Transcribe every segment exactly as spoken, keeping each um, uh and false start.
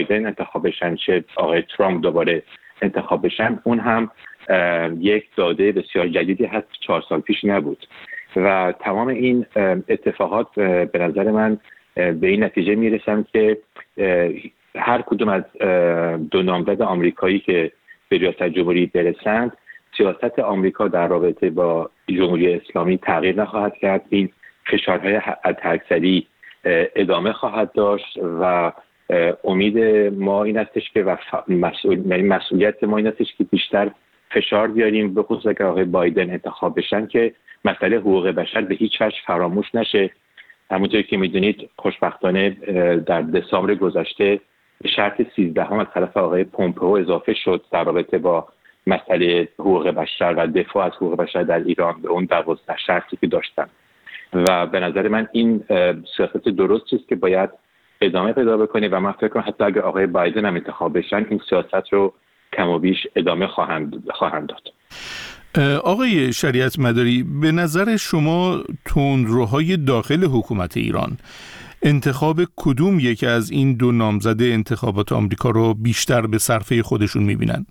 بایدن انتخاب بشن چه آقای ترامپ دوباره انتخاب بشن، اون هم یک داده بسیار جدیدی هست، چهار سال پیش نبود و تمام این اتفاقات به نظر من به این نتیجه میرسن که هر کدوم از دو نامزد آمریکایی که به ریاست جمهوری برسند، سیاست آمریکا در رابطه با جمهوری اسلامی تغییر نخواهد کرد. این فشارهای حداکثری ادامه خواهد داشت و امید ما این استش که مسئول... مسئولیت ما این استش که بیشتر فشار بیاریم، به خصوص اگر آقای بایدن انتخاب بشن، که مسئله حقوق بشر به هیچ وجه فراموش نشه. همونطور که میدونید خوشبختانه در دسامبر گذشته به شرط سیزده هم از طرف آقای پومپئو اضافه شد در رابطه با مسئله حقوق بشر و دفاع از حقوق بشر در ایران به اون دوازده شرطی که داشتن و به نظر من این سیاست درستی است که باید ادامه پیدا بکنه و من فکر کنم حتی اگر آقای بایدن هم انتخاب بشن این سیاست رو کم و بیش ادامه خواهند خواهند داد. آقای شریعت مداری، به نظر شما تندروهای داخل حکومت ایران انتخاب کدوم یک از این دو نامزد انتخابات آمریکا رو بیشتر به صرفه خودشون میبینن؟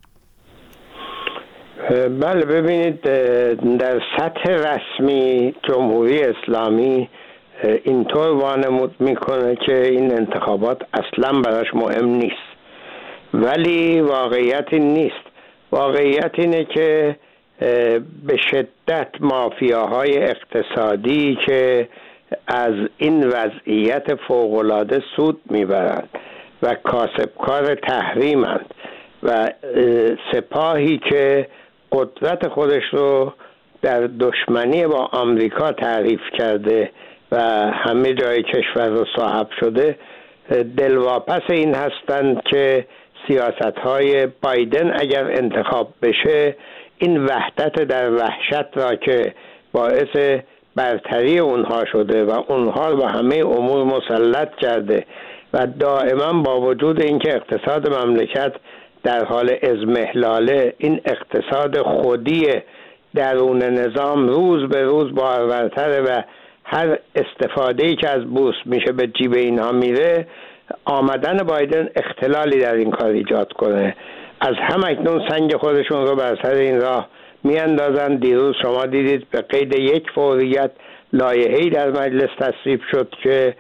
بله، ببینید در سطح رسمی جمهوری اسلامی اینطور وانمود میکنه که این انتخابات اصلا براش مهم نیست، ولی واقعیت نیست. واقعیت اینه که به شدت مافیاهای اقتصادی که از این وضعیت فوق‌العاده سود میبرند و کاسبکار تحریمند و سپاهی که قدرت خودش رو در دشمنی با آمریکا تعریف کرده و همه جای کشور رو صاحب شده، دلواپس این هستند که سیاست‌های بایدن اگر انتخاب بشه این وحدت در وحشت را که باعث برتری اونها شده و اونها رو با همه امور مسلط کرده و دائما با وجود اینکه اقتصاد مملکت در حال اضمحلاله، این اقتصاد خودی درون نظام روز به روز بارورتره و هر استفاده‌ای که از بورس میشه به جیب اینها میره. آمدن بایدن اختلالی در این کار ایجاد کنه. از هم اکنون سنگ خودشون رو بر سر این راه میاندازن. دیروز شما دیدید به قید یک فوریت لایحه‌ای در مجلس تصویب شد که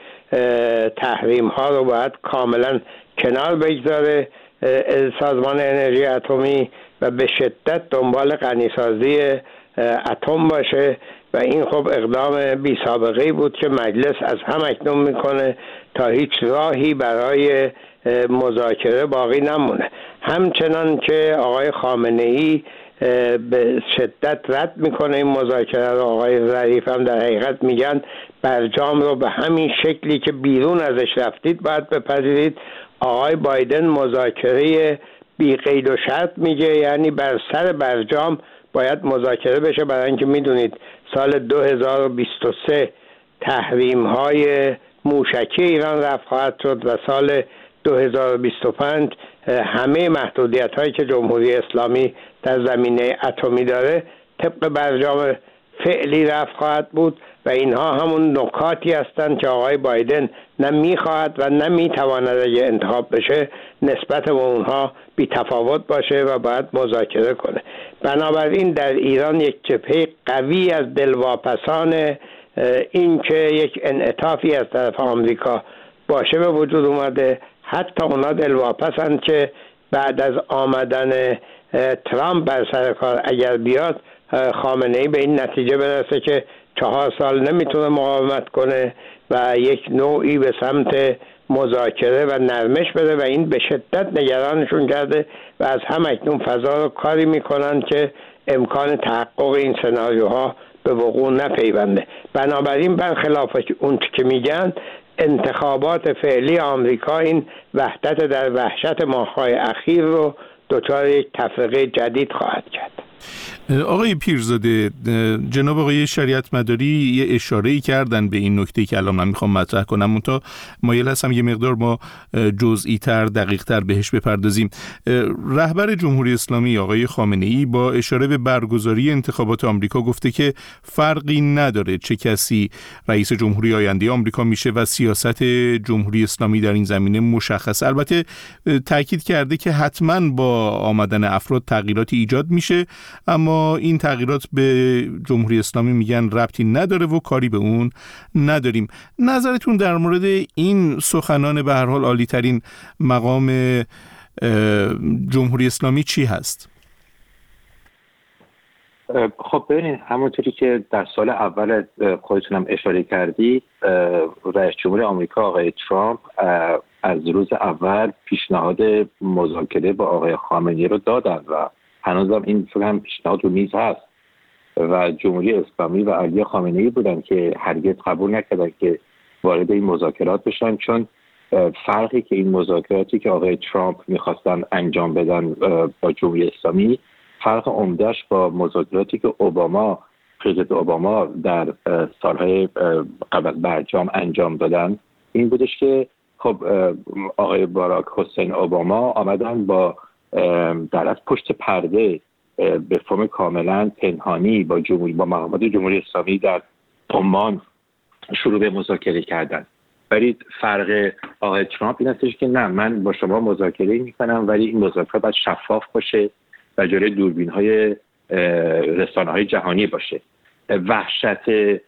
تحریم ها رو باید کاملا کنار بگذاره سازمان انرژی اتمی و به شدت دنبال غنیسازی اتم باشه و این خب اقدام بی سابقه‌ای بود که مجلس از هم اکنون میکنه تا هیچ راهی برای مذاکره باقی نمونه. همچنان که آقای خامنه‌ای به شدت رد میکنه این مذاکره رو، آقای ظریف هم در حقیقت میگن برجام رو به همین شکلی که بیرون ازش رفتید باید بپذیرید. آقای بایدن مذاکره بی قید و شرط میگه، یعنی بر سر برجام باید مذاکره بشه، برای اینکه میدونید سال دو هزار و بیست و سه تحریم های موشکی ایران رفع خواهد شد و سال دو هزار و بیست و پنج همه محدودیت هایی که جمهوری اسلامی در زمینه اتمی داره طبق برجام فعلی رفع خواهد بود و اینها همون نکاتی هستند که آقای بایدن نه میخواهد و نه میتواند اگه انتخاب بشه نسبت به اونها بی تفاوت باشه و باید مذاکره کنه. بنابراین در ایران یک جبهه قوی از دلواپسان این که یک انعطافی از طرف آمریکا باشه به وجود اومده. حتی اونا دلواپسند که بعد از آمدن ترامپ بر سر کار اگر بیاد خامنه‌ای به این نتیجه برسه که چهار سال نمیتونه مقاومت کنه و یک نوعی به سمت مذاکره و نرمش بده و این به شدت نگرانشون کرده و از هم اکنون فضا رو کاری میکنن که امکان تحقق این سناریوها به وقوع نپیونده. بنابراین برخلاف اون که میگن انتخابات فعلی آمریکا این وحدت در وحشت ماه‌های اخیر رو دچار یک تفرقه جدید خواهد کرد. آقای پیرزاده، جناب آقای شریعت مداری یه اشاره‌ای کردن به این نکته که الان من میخوام مطرح کنم، منتها مایل هستم یه مقدار ما جزئی تر دقیق تر بهش بپردازیم. رهبر جمهوری اسلامی آقای خامنه‌ای با اشاره به برگزاری انتخابات آمریکا گفته که فرقی نداره چه کسی رئیس جمهوری آینده آمریکا میشه و سیاست جمهوری اسلامی در این زمینه مشخص. البته تاکید کرده که حتما با آمدن افراد تغییراتی ایجاد میشه، اما این تغییرات به جمهوری اسلامی میگن ربطی نداره و کاری به اون نداریم. نظرتون در مورد این سخنان به هر حال عالی ترین مقام جمهوری اسلامی چی هست؟ خب ببینید، همونطوری که در سال اول خودتونم اشاره کردید، رئیس جمهور آمریکا آقای ترامپ از روز اول پیشنهاد مذاکره با آقای خامنه‌ای رو دادن و هنوزم این هم پیشنهاد رو میز هست و جمهوری اسلامی و علی خامنه‌ای بودن که هرگز قبول نکردن که وارد این مذاکرات بشن، چون فرقی که این مذاکراتی که آقای ترامپ میخواستن انجام بدن با جمهوری اسلامی، فرق عمدهش با مذاکراتی که اوباما پرزیدنت اوباما در سالهای قبل از برجام انجام دادن این بودش که خب آقای باراک حسین اوباما آمدن با در از پشت پرده به فرم کاملا پنهانی با جمهوری با مقامات جمهوری اسلامی در عمان شروع به مذاکره کردن. ولی فرق آقای ترامپ این هستش که نه، من با شما مذاکره میکنم ولی این مذاکره باید شفاف باشه و جلوی دوربین‌های رسانه‌های جهانی باشه. وحشت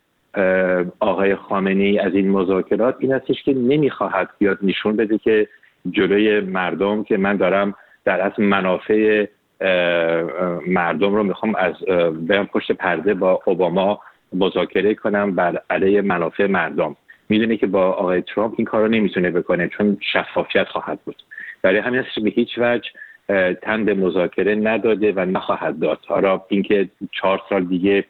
آقای خامنه‌ای از این مذاکرات این هستش که نمیخواهد بیاد نشون بده که جلوی مردم که من دارم در اصل منافع مردم رو میخوام از برم پشت پرده با اوباما مذاکره کنم بر علیه منافع مردم. میدونه که با آقای ترامپ این کار رو نمیتونه بکنه چون شفافیت خواهد بود. برای همین است که به هیچ وجه تن به مذاکره نداده و نخواهد داد. حالا اینکه چهار سال دیگه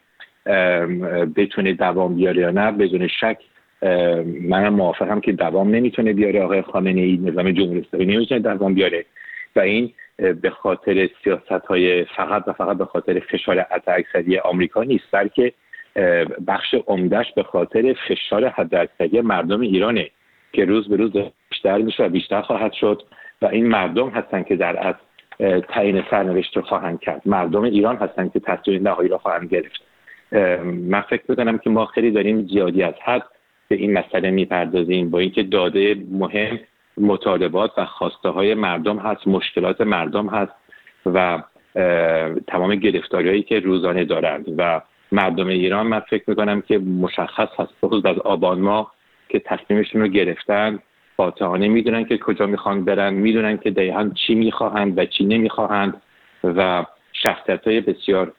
بتونه دوام بیاره یا نه، بدون شک منم موافقم که دوام نمیتونه بیاره. آقای خامنه‌ای نظام جمهوری اسلامی نمیتونه دوام بیاره و این به خاطر سیاست‌های فقط و فقط به خاطر فشار حداکثری آمریکا نیست، بلکه بخش عمدهش به خاطر فشار حداکثری مردم ایرانه که روز به روز بیشتر میشه و بیشتر خواهد شد و این مردم هستن که در اصل تعیین سرنوشت رو خواهند کرد. مردم ایران هستن که تصمیم نهایی را خواهند گرفت. من فکر می‌کنم که ما خیلی داریم زیادی از حد به این مسئله میپردازیم، با اینکه داده مهم مطالبات و خواسته های مردم هست، مشکلات مردم هست و تمام گرفتاری‌هایی که روزانه دارند و مردم ایران من فکر میکنم که مشخص هست خصوص از آبان ماه که تصمیمشون رو گرفتن، قاطعانه میدونن که کجا میخوان برن، میدونن که دقیقاً چی میخواهند و چی نمیخواهند و شخصیت‌های بسیار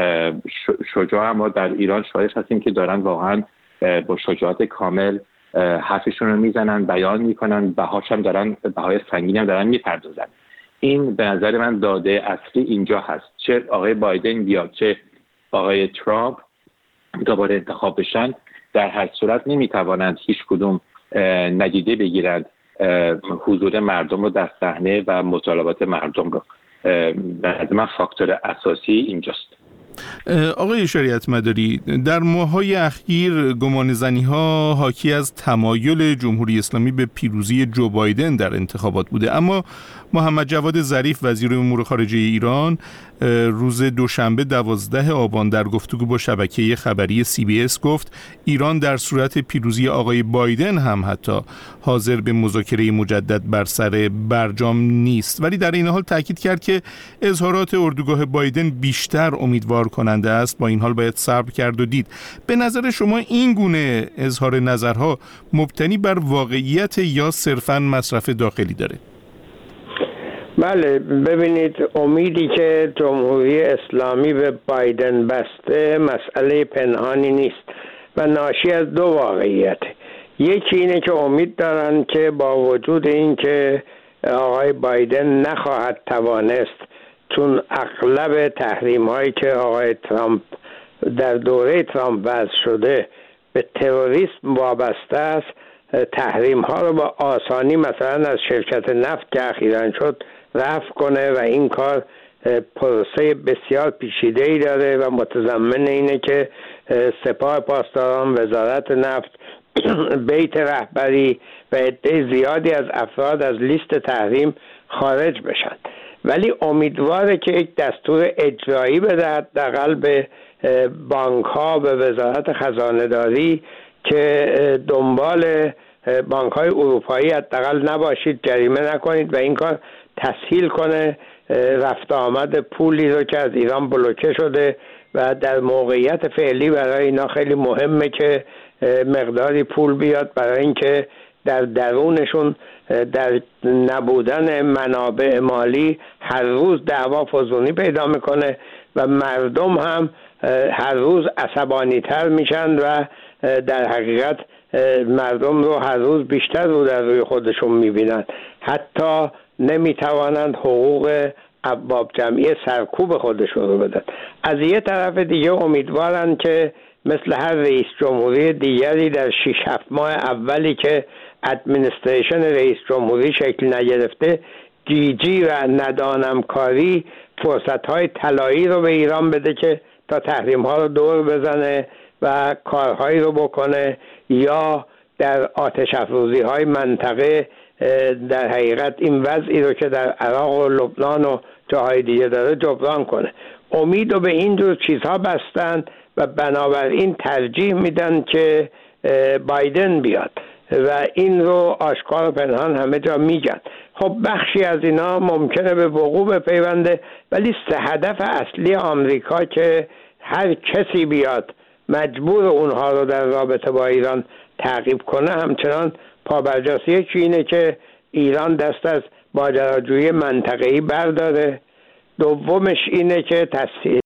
شجاع ما در ایران شاهد هستیم که دارن واقعاً با شجاعت کامل حرفشون رو میزنن، بیان میکنن، بهاش هم دارن، بهای سنگین هم دارن میپردازن. این به نظر من داده اصلی اینجا هست. چه آقای بایدن بیاد چه آقای ترامپ دوباره انتخاب بشن، در هر صورت نمیتوانند هیچ کدوم ندیده بگیرند حضور مردم رو در صحنه و مطالبات مردم رو. به نظر من فاکتور اساسی اینجاست. آقای شریعت مداری، در ماه‌های اخیر گمانه‌زنی‌ها حاکی از تمایل جمهوری اسلامی به پیروزی جو بایدن در انتخابات بوده، اما محمد جواد ظریف وزیر امور خارجه ایران روز دوشنبه دوازده آبان در گفتگو با شبکه خبری سی بی اس گفت ایران در صورت پیروزی آقای بایدن هم حتی حاضر به مذاکره مجدد بر سر برجام نیست، ولی در این حال تاکید کرد که اظهارات اردوگاه بایدن بیشتر امیدوار کننده است، با این حال باید صبر کرد و دید. به نظر شما این گونه اظهار نظرها مبتنی بر واقعیت یا صرفاً مصرف داخلی داره؟ بله، ببینید، امیدی که جمهوری اسلامی به بایدن بسته مسئله پنهانی نیست و ناشی از دو واقعیت. یکی اینه که امید دارن که با وجود این که آقای بایدن نخواهد توانست، چون اغلب تحریم هایی که آقای ترامپ در دوره ترامپ وضع شده به تروریسم وابسته است، تحریم ها رو با آسانی مثلا از شرکت نفت که اخیراً شد رفع کنه و این کار پروسه بسیار پیچیده‌ای داره و متضمن اینه که سپاه پاسداران، وزارت نفت، بیت رهبری و عده زیادی از افراد از لیست تحریم خارج بشن. ولی امیدواره که یک دستور اجرایی بده حداقل به بانک ها، به وزارت خزانه داری که دنبال بانک های اروپایی حداقل نباشید، جریمه نکنید و این کار تسهیل کنه رفت آمد پولی رو که از ایران بلوکه شده و در موقعیت فعلی برای اینا خیلی مهمه که مقداری پول بیاد برای اینکه در درونشون در نبودن منابع مالی هر روز دعوا فزونی پیدا میکنه و مردم هم هر روز عصبانی تر میشن و در حقیقت مردم رو هر روز بیشتر رو در روی خودشون میبینن، حتی نمیتوانند حقوق ارباب جمعی سرکوب خودشون رو بدن. از یه طرف دیگه امیدوارن که مثل هر رئیس جمهوری دیگری در شش هفت ماه اولی که ادمنستریشن رئیس جمهوری شکل نگرفته، گیجی و ندانمکاری فرصت‌های طلایی رو به ایران بده که تا تحریم‌ها رو دور بزنه و کارهایی رو بکنه یا در آتش افروزی‌های منطقه در حقیقت این وضعی رو که در عراق و لبنان و جاهای دیگه داره جبران کنه. امید رو به این جور چیزها بستن و بنابراین ترجیح میدن که بایدن بیاد و این رو آشکار و پنهان همه جا میگن. خب بخشی از اینا ممکنه به وقوع بپیونده، ولی سه هدف اصلی آمریکا که هر کسی بیاد مجبور اونها رو در رابطه با ایران تعقیب کنه همچنان پابرجاست. یکی اینه که ایران دست از ماجراجویی منطقه‌ای برداره، دومش اینه که تسهیل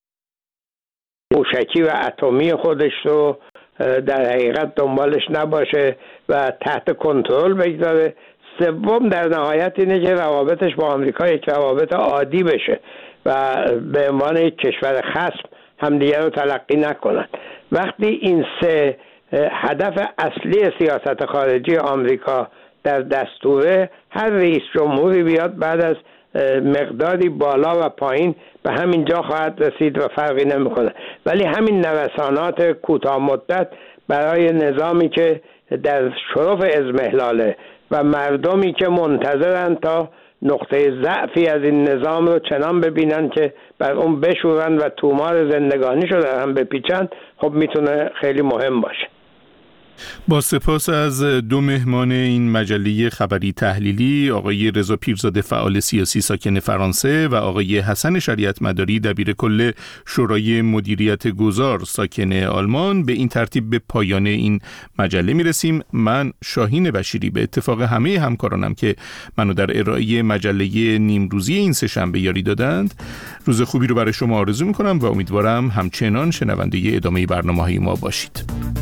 موشکی و اتمی خودش رو در حقیقت دنبالش نباشه و تحت کنترل بگذاره، سوم در نهایت اینه که روابطش با آمریکا یک روابط عادی بشه و به عنوان یک کشور خصم همدیگه رو تلقی نکنن. وقتی این سه هدف اصلی سیاست خارجی آمریکا در دستوره، هر رئیس جمهوری بیاد بعد از مقداری بالا و پایین به همین جا خواهد رسید و فرقی نمیکنه. ولی همین نوسانات کوتاه مدت برای نظامی که در شرف اضمحلاله و مردمی که منتظرن تا نقطه ضعفی از این نظام رو چنان ببینن که بر اون بشورن و تومار زندگانی شو در هم بپیچن، خب میتونه خیلی مهم باشه. با سپاس از دو مهمان این مجله خبری تحلیلی، آقای رضا پیرزاده فعال سیاسی ساکن فرانسه و آقای حسن شریعت مداری دبیر کل شورای مدیریت گذار ساکن آلمان، به این ترتیب به پایان این مجله میرسیم. من شاهین بشیری به اتفاق همه همکارانم که منو در ارائه مجله نیمروزی این سه شنبه یاری دادند، روز خوبی رو برای شما آرزو میکنم و امیدوارم همچنان شنونده ادامه برنامه‌های ما باشید.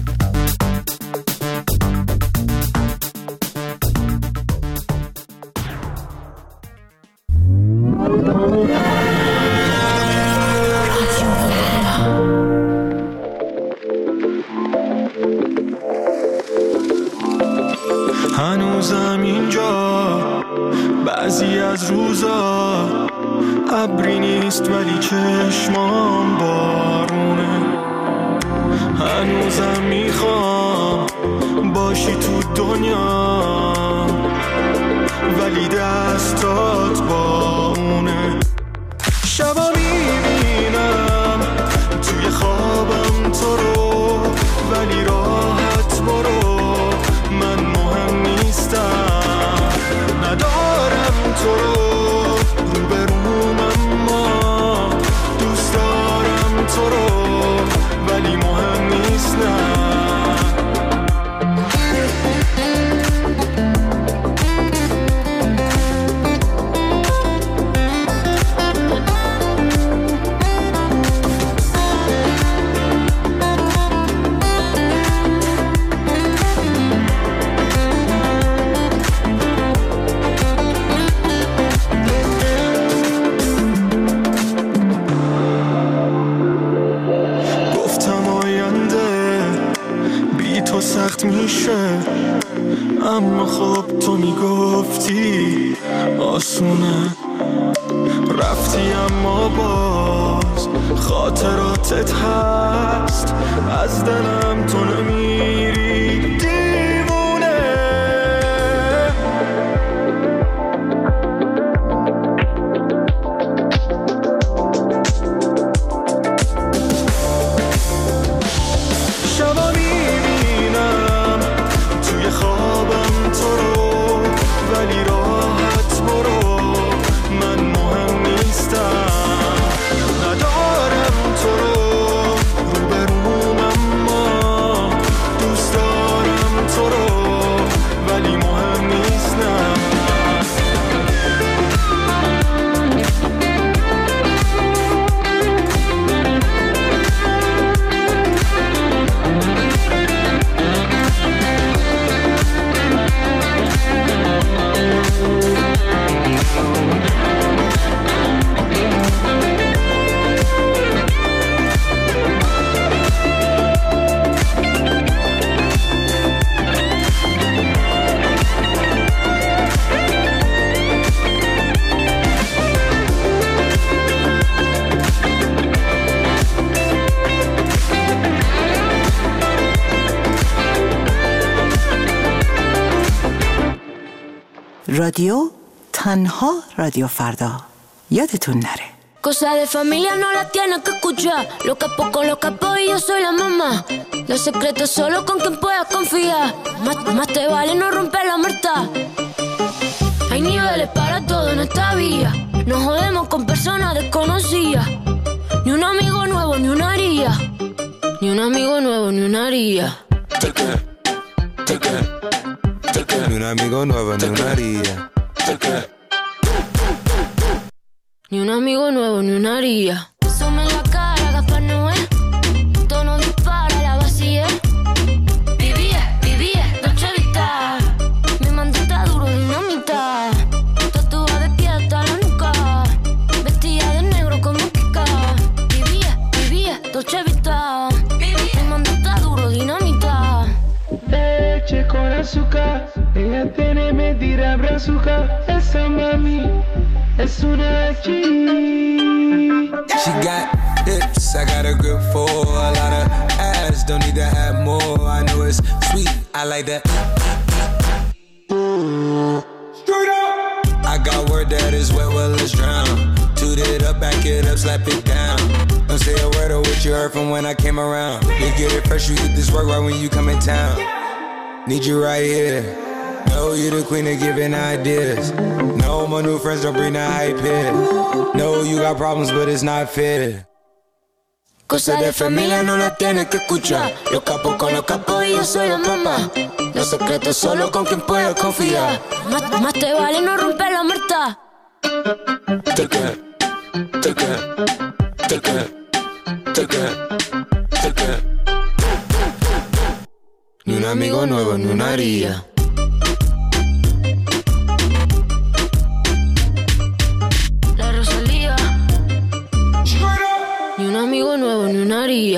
هنوزم اینجا بعضی از روزا ابری نیست ولی چشمام بارونه. هنوزم میخوام باشی تو دنیا ولی دستات با اونه. شبا میبینم توی خوابم تو رو ولی راحت برو، من مهم نیستم، ندارم تو رو روبروم اما دوست دارم تو رو ولی مهم نیستم. آسونه، رفتی اما باز خاطراتت هست، از دلم تو نمیری دیوونه. شبا میبینم توی خوابم تو رو، ولی راحت برو، من مهم نیستم، ندارم تو رو روبروم، اما دوست دارم تو رو، ولی مهم نیستم. رادیو تنها رادیو فردا، یادتون نره. Cosa de familia no la tienes que escuchar. Lo capo con los capos y yo soy la mamá. Los secretos solo con quien puedas confiar. Más, más te vale no romper la muerta. Hay niveles para todo en esta vía. No jodemos con personas desconocidas. Ni un amigo nuevo ni una haría. Ni un amigo nuevo ni una haría. Ni un amigo nuevo ni una haría. Ni un amigo nuevo ni una haría. Asome en la cara, Gaspar Noé. Tono dispara, la vacía. Vivía, vivía, Dolce Vita. Mi mandita duro, dinamita. Tatuada de pie hasta la nuca. Vestida de negro como Kika. Vivía, vivía, Dolce Vita. Mi mandita duro, dinamita. Leche con azúcar. Ella tiene medida brazuca. Esa mami es una G. She got hips, I got a grip for a lot of ass, don't need to have more. I know it's sweet, I like that. Straight up. I got word that is wet, well let's drown. Toot it up, back it up, slap it down. Don't say a word of what you heard from when I came around. You get it fresh, you get this work right when you come in town. Need you right here. Know you the queen of giving ideas. No, my new friends don't bring the hype here. No, you got problems, but it's not fair. Cosa de familia no la tienes que escuchar. Los capos con los capos y yo soy la mamá. Los secretos solo con quien puedas confiar. Más, más te vale no romper la muerta. Toca, toca, toca, toca, toca. Ni un amigo nuevo ni una haría. Ni un amigo nuevo ni una haría.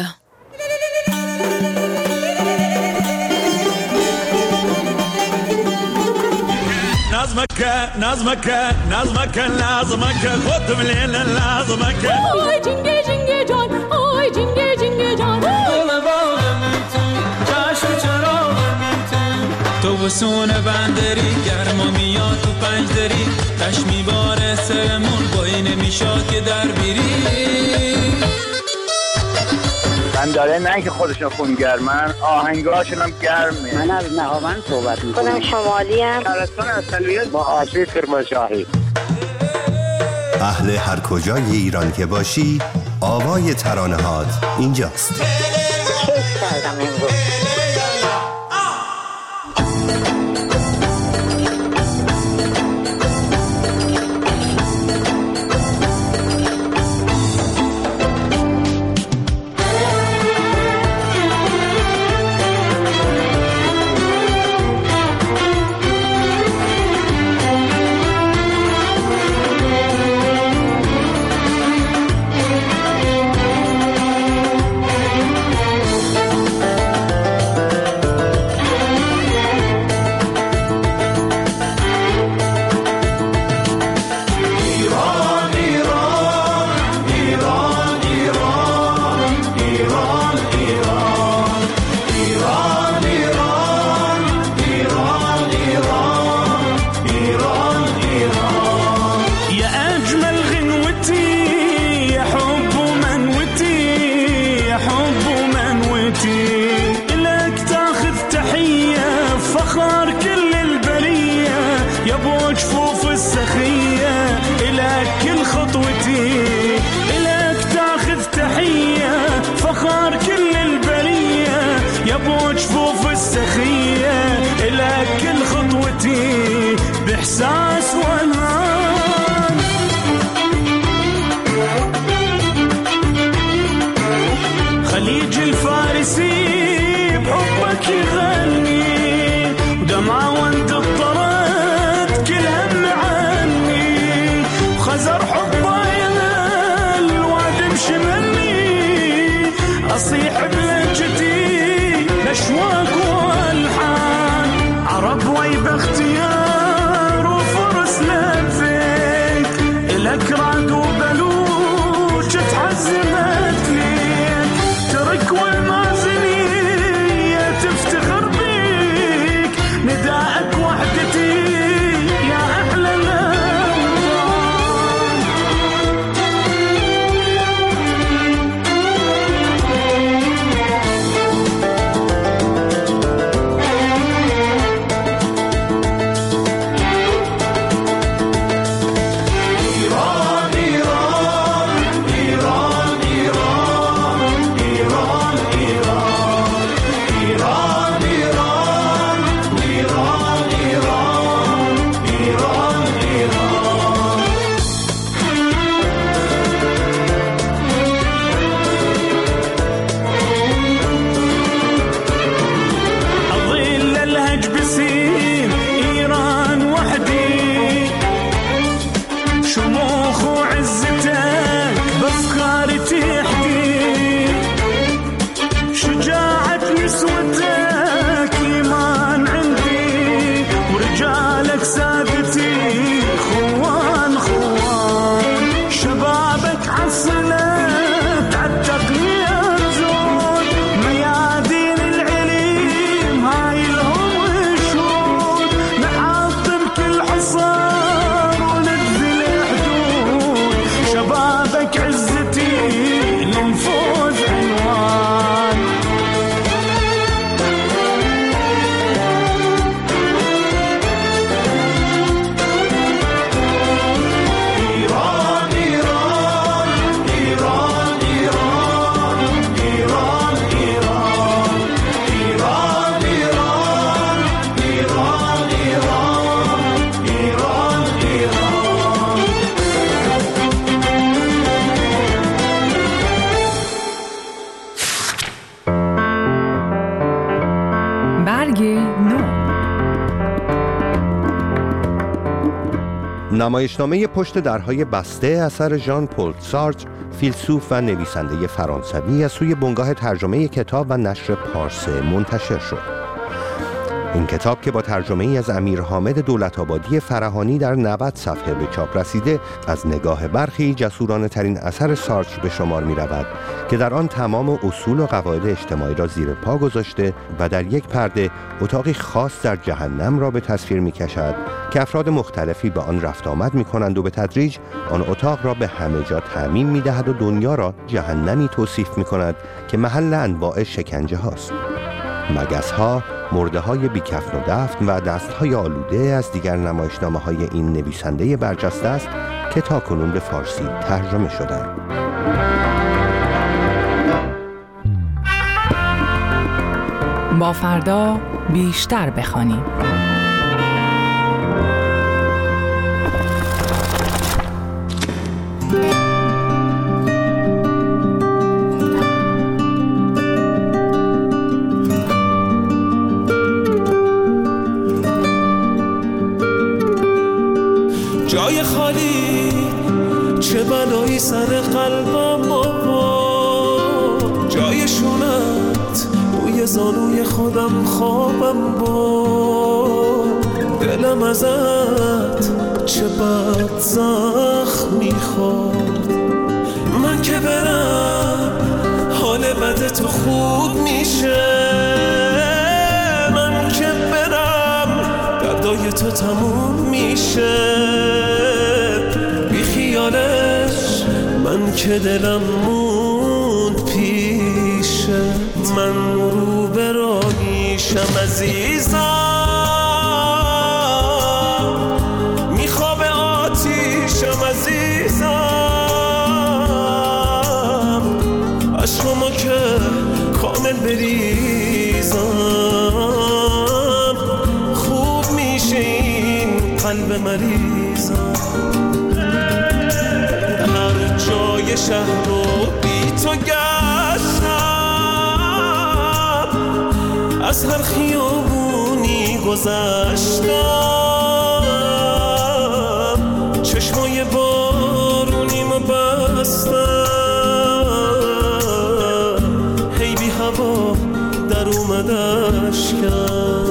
نظمك نظمك نظمك لازمك خد من الليل لازمك آی جنگه جنگه جان آی جنگه جنگه جان دل باغم تو چشم چراغم تو تو بسون بندری گرما میاد تو پنج دری تش میباره سرمون بایی نمیشاد که در بیری من داره نه که خودشون خونگرمن آهنگاشون هم گرمه. من از نهاوند صحبت میکنم. خودم شمالی ام. شهرستان اصلیت با آسیب کرمانشاهی. اهل هر کجای ایران که باشی آوای ترانه هات اینجاست. کیف کردم امروز. السخية إلك كل خطوتي بإحساس وأمان. خليج الفارسي بحبك يغني ودمعة وانت اضطرت كل هم عني وخزر حبه ينال الوادم شمني أصيح بلهجتي الأشواق والحان عرب ويب اختيار وفرس لفيك إلك رعد وبلوج تحزمت ليك ترك والمازنية تفتخر بيك نداءك وحدتي يا أحلى نمایشنامه پشت درهای بسته اثر ژان پل سارتر، فیلسوف و نویسنده فرانسوی، از سوی بنگاه ترجمه کتاب و نشر پارسه منتشر شد. این کتاب که با ترجمه ای از امیر حامد دولت‌آبادی فرهانی در نود صفحه به چاپ رسیده، از نگاه برخی جسورانه ترین اثر سارتر به شمار می رود که در آن تمام اصول و قواعد اجتماعی را زیر پا گذاشته و در یک پرده اتاقی خاص در جهنم را به تصویر می کشد که افراد مختلفی به آن رفت آمد می کنند و به تدریج آن اتاق را به همه جا تعمیم می دهد و دنیا را جهنمی توصیف می کند که محل انواع شکنجه هاست. مگس ها، مرده های بیکفن و دفن و دست های آلوده از دیگر نمایشنامه های این نویسنده برجسته است که تاکنون به فارسی ترجمه شدند. با فردا بیشتر بخوانیم. جای خالی چه بلایی سر قلبم بابا، جای شونت روی زانوی خودم خوابم با، دلم ازت چه بد زخمی خورد. من که برم حال بد تو خوب میشه، من که برم دردای تو تموم میشه. بی خیالش من که دلم موند پیشه، من رو به راهیشم عزیزم، میخواب آتیشم عزیزم، عشقمو که کامل بریزم. از هر خیابونی گذشتم، چشمای بارونیمو بستم، هی بی هوا در اومد اشکم.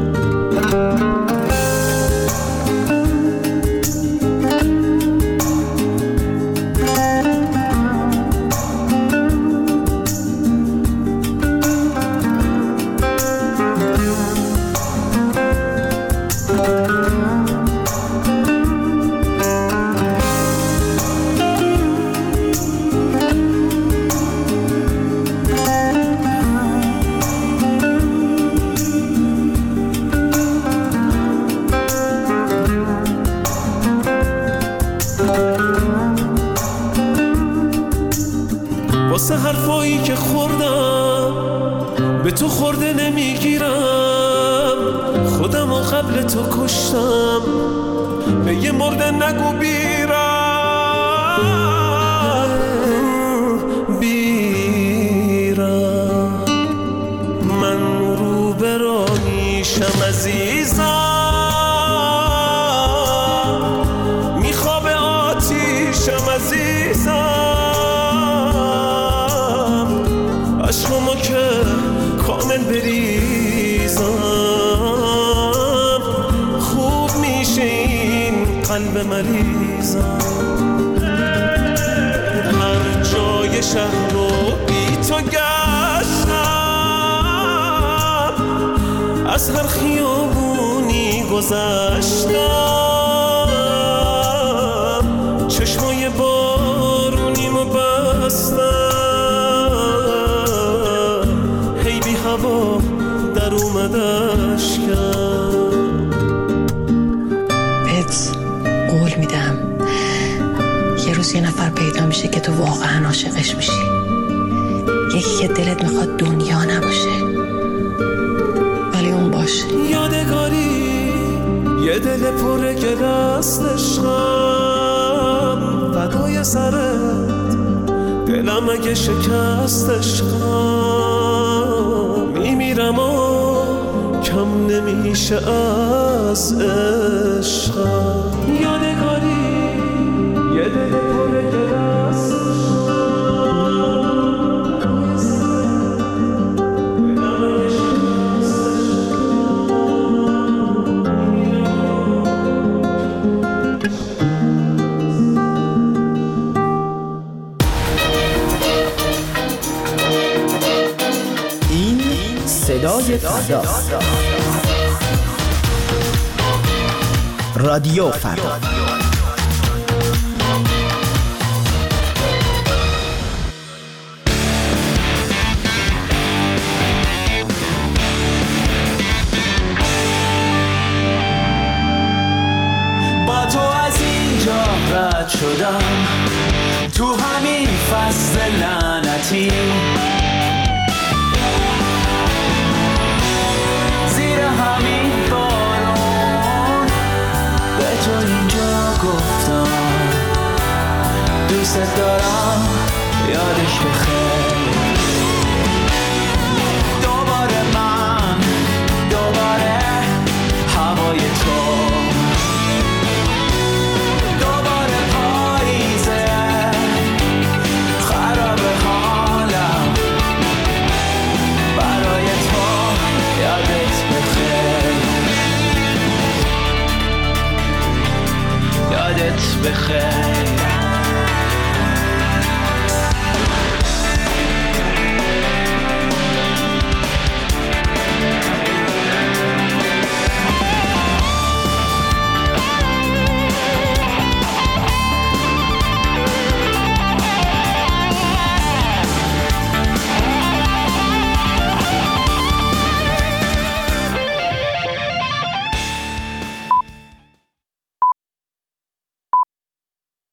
واسه حرفایی که خوردم به تو خورده نمیگیرم، خودم و قبل تو کشتم، به یه مرده نگو بیرم بیرم. من رو به راهیشم عزیزم، میخواب آتیشم عزیزم، عشقمو که کامل بریزم، خوب میشه این قلب مریضم. هر جای شهر رو بی تو گشتم، از هر خیابونی گذشتم، چشمای بارونیمو بستم، هی بی هوا در اومد اشکم. بهت قول میدم یه روز یه نفر پیدا میشه که تو واقعا عاشقش میشی، یکی که دلت میخواد دنیا نباشه ولی اون باشه. یادگاری یه دل پره که دست عشقم، فدای سرت دلم اگه شکست عشقم، میمیرم و کم نمیشه از عشقم. یادگاری یه دل پره که دست صدای فردا، رادیو فردا. با تو از اینجا رد شدم، تو همین فصل لعنتی، همین بارون به تو اینجا گفتم دوست دارم، یادش بخیر. دوباره من، دوباره هوای تو، دوباره پاییزه خراب حالم، برای تو یادت بخیر، یادت بخیر.